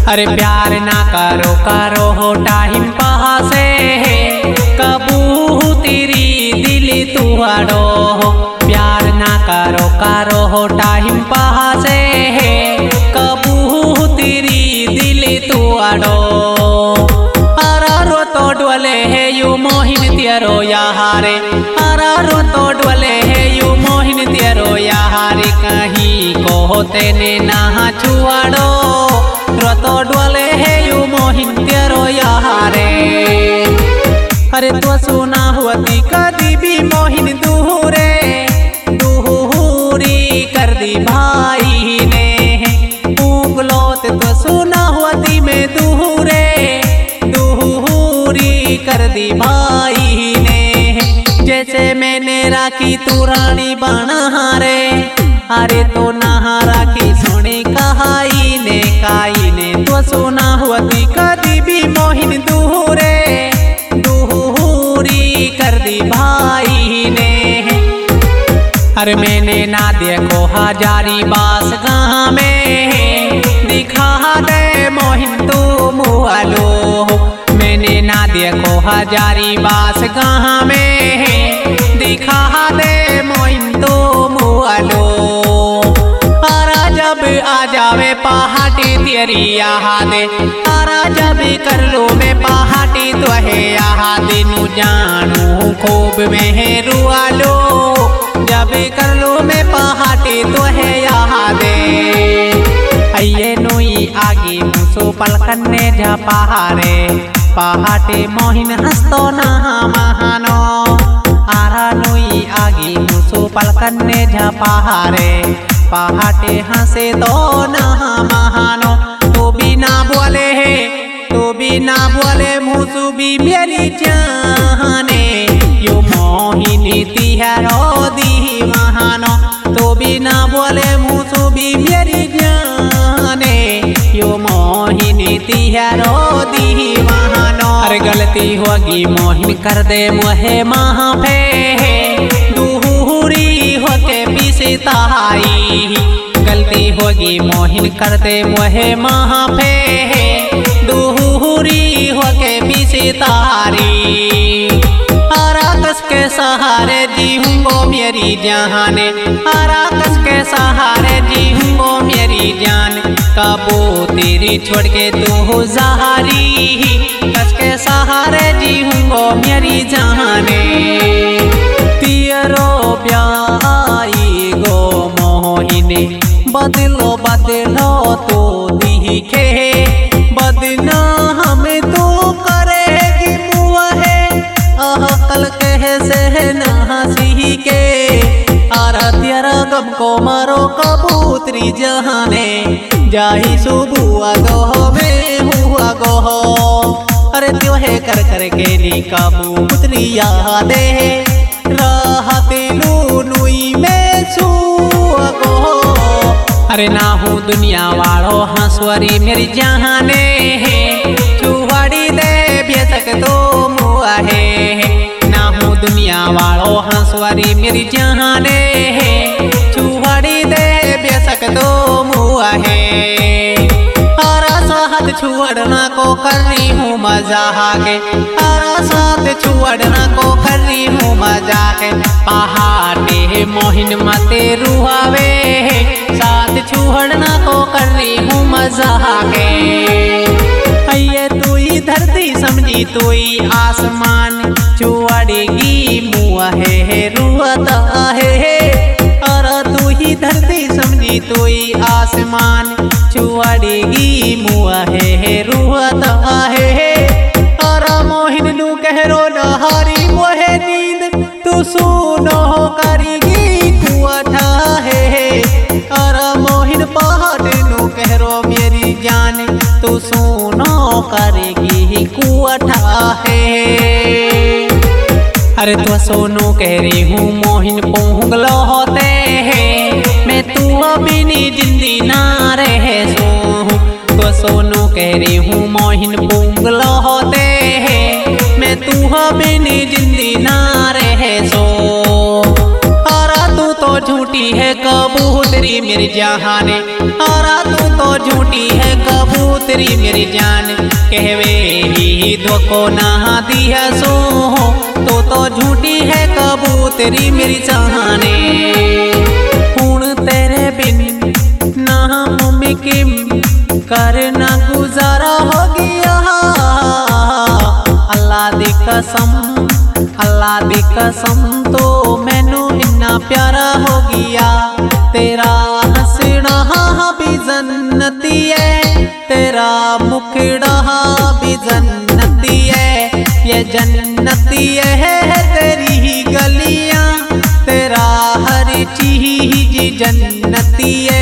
अरे प्यार ना करो करो हो टाइम पासे कबू तेरी दिल तुहाड़ो प्यार ना करो करो हो टाइम पासे कबू तेरी दिल तुहाड़ो अरारो तो डोले है यू मोहिन तेरो यारे अरारो तो डोले है यू मोहिन तेरो यारे कहीं को तेने ना छुआड़ो तो डोले है यू मोहिन तेरो यारे अरे तो सुना हुआ कदी भी मोहिन दूरे दूरी कर दी भाई ने उगलोत तो सुना हुआ मैं दूरे दूरी कर दी भाई ने जैसे मैंने राखी तू रानी बना रे अरे तो नहा राखी सोने कहाई ने काई ने तो सुना हुआ कदी भी मोहिन दूरे दूरी कर दी भाई ने अरे मैंने ना देखो हजारी बास गाँव में दिखा दे मोहिन तू मुआलो मैंने ना देखो हजारी बास गाँव में दिखा दे मोहिन तू मुआलो जब आ जावे पहाड़ी तेरी यादे तारा जब कर लो मैं पहाड़ी तो है यादे नु जानू खूब में रुआ लो जब कर लो मैं पहाड़ी तो है यादे अये नुई आगे मुसो पलकन ने जा पहाड़े पहाटे मोहिन हंसतो ना महानो आरा नुई आगे मुसो पलकन ने जा पहाड़े पहाटे हंसे तो ना महानो तो भी ना बोले है तो भी ना बोले मुसु भी मेरी जाने यो मोहिनी तिहारो दी महानो तो भी ना बोले मुसु भी मेरी जाने यो मोहिनी तिहारो दी महानो अरे गलती होगी मोहिन कर दे मुहे महाफे दूरी होके पीछे ताई गलती होगी मोहिन कर दे मुहे महाफे दूरी होके पीछे तारी आराकस के सहारे जीऊंगो मेरी जाने आराकस के सहारे जीऊंगो मेरी जान कबो तेरी छोड़ के तू जहारी कस के सहारे जीऊंगो मेरी जाने तेरो प्याई गो मोहिनी बदलो बदलो तो दिखे बदना हमें तो करेगी मुआ है कल कह से नहासी के आरा तेरा गम को मारो कबूतरी जहाने जाही सुबुआ गो में हुआ गो अरे त्योहे कर कर के ली कबूतरी यादे राहते नुई में छुआ गो अरे ना हूँ दुनिया वालों हंसवरी मेरी जहाने चुहाड़ी दे बेसक तो मुआ है ना हूँ दुनिया वालों हंसवरी मेरी जहाने चुहाड़ी दे बेसक तो मुआ है साथ छुअड़ना को कर रही हूँ मजाक साथ छुअड़ना को कर रही हूँ मजाक पहाड़े मोहिन मते रुआवे साथ छुअड़ना को कर रही हूँ मजाक अये तू ही धरती समझी तू ही आसमान छुअड़ेगी मुआ है रुआता है और तू ही धरती समझी तू ही आसमान छुआड़ेगी मुआ है रुआता है और मोहिन नु कहरो नहारी मोहे नींद तू सुनो करेगी कुआठा है और मोहिन पहाड़ नु कहरो मेरी जान तू सुनो करेगी कुआठा है अरे तो सोनू कह रही हूँ मोहिन पोंगलो होते हैं मैं तू अभी नी जिंदी ना रहे सो तो सोनू कह रही हूँ मोहिन पोंगलो होते हैं मैं तू अभी नी जिंदी ना रहे सो आरा तू तो झूठी है कबूतरी मेरी जहाने आरा तू तो झूठी है कबूतरी कबूतरी मेरी जान कहवे ही धोखो ना दिया सो तो झूठी है कबूतरी मेरी चाहने हुण तेरे बिन ना मुमकिन करना गुजारा हो गया अल्लाह दी कसम तो मैनू इन्ना प्यारा हो गया तेरा हंसना भी जन्नती है तेरा मुखड़ा भी जन्नती है ये जन्नती है तेरी ही गलियां तेरा हर चीज जन्नती है।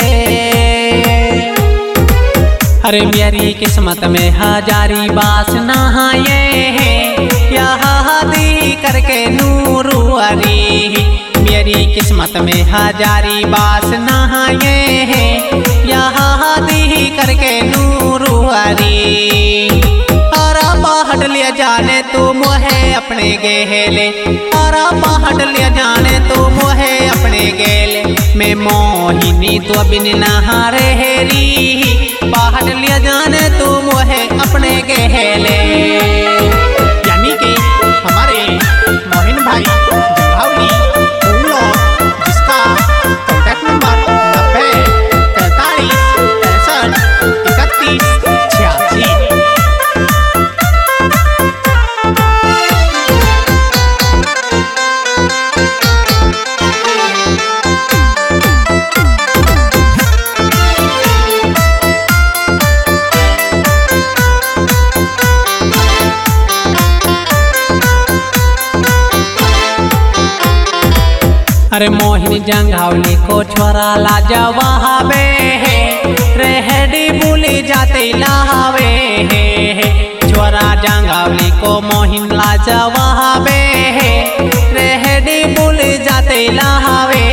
अरे मेरी किस्मत में हजारी बासना ये है यादी करके नूर वाली मेरी किस्मत में हजारी बासना ये है यादी करके नूर वाली आरा पहाड़ लिया जाने तू मोहे अपने गेले आरा पहाड़ लिया जाने तू मोहे अपने गेले मैं मोहिनी तो बिन नहारे हेरी पहाड़ लिया जाने तू मोहे अपने गेले यानी कि हमारे मोहिन भाई जंघावली जिसका कॉन्टैक्ट नंबर 90 43 61 31 86। अरे मोहिनी जंघावली को छोरा लाजवाबे रेहड़ी भूली जाते लावे छोरा जंघावली को मोहिन लाजवाबे रेहड़ी भूली जाते लावे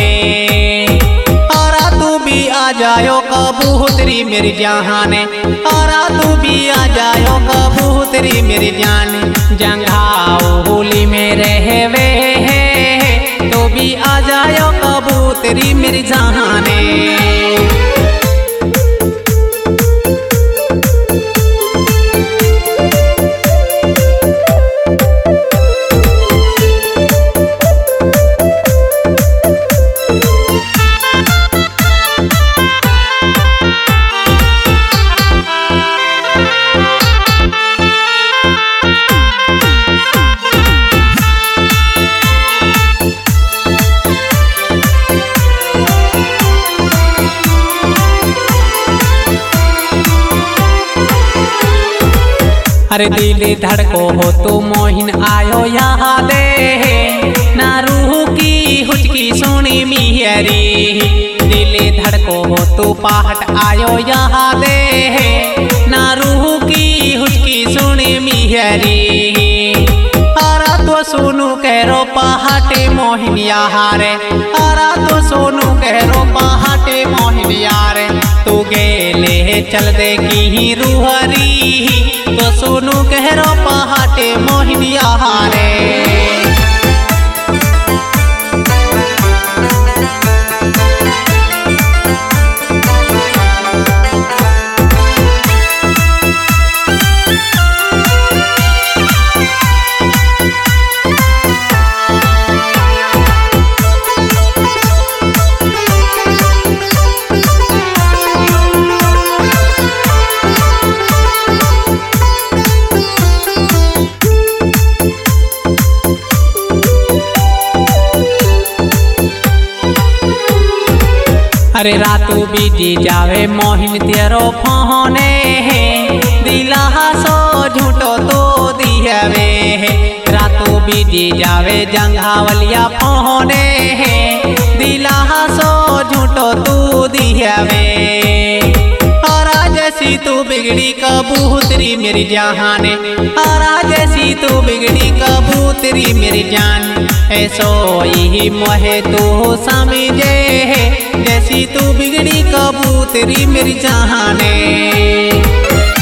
आरा तू भी आ जायो कबूतरी मेरी जान आरा तू भी आ जायो कबूतरी मेरी जान जंघावली में रहवे तो भी आ जायो कबूतरी मेरी जाने। अरे दिल धड़को हो तू मोहिन आयो यहाँ दे ना रूह की हुचकी सुनी मिहरी दिल धड़को हो तू पहाड़ आयो यहाँ दे ना रूह की हुचकी सुनी मिहरी आरा तो सोनू कहो पहाटे मोहिन यारे आरा तो सोनू कहो पहाटे मोहिन यारे तू गेले चल दे की रूहरी तो सोनू कहो पहाटे मोहिन यारे। अरे रातू बीजी जावे मोहिन तेरो फोने दिला सो झूठो तो दिहवे रातू बीजी जावे जंघावलिया फोने दिला सो झूठो तू दिहवे आरा जैसी तू बिगड़ी कबूतरी मेरी जान आरा जैसी तू बिगड़ी कबूतरी मेरी जान ऐसो ही मोहे तू समझे जैसी तू बिगड़ी कबूतरी मेरी जाने।